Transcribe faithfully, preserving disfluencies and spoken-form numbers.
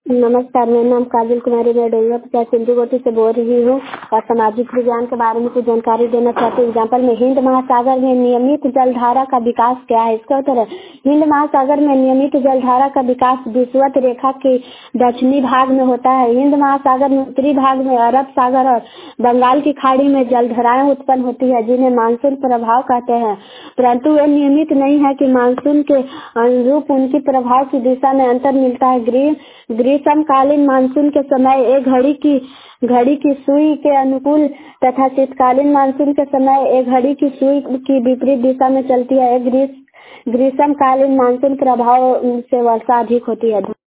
नमस्कार, मेरा नाम काजल कुमारी, मैं डोंगरा पंचायत सिंधुगोटी से बोल रही हूँ और सामाजिक विज्ञान के बारे में कुछ जानकारी देना चाहती हूँ। एग्जाम्पल में हिंद महासागर में नियमित जलधारा का विकास क्या है? इसका उत्तर है हिंद महासागर में नियमित जलधारा का विकास विषुवत रेखा के दक्षिणी भाग में होता है। हिंद महासागर में उत्तरी भाग में अरब सागर और बंगाल की खाड़ी में जलधाराएं उत्पन्न होती है, जिन्हें मानसून प्रभाव कहते हैं, परंतु वे नियमित नहीं है कि मानसून के अनुरूप उनकी प्रभाव की दिशा में अंतर मिलता है। ग्रीष्मकालीन मानसून के समय एक घड़ी की घड़ी की सुई के अनुकूल तथा शीतकालीन मानसून के समय एक घड़ी की सुई की विपरीत दिशा में चलती है। ग्रीष्मकालीन मानसून प्रभाव से वर्षा अधिक होती है।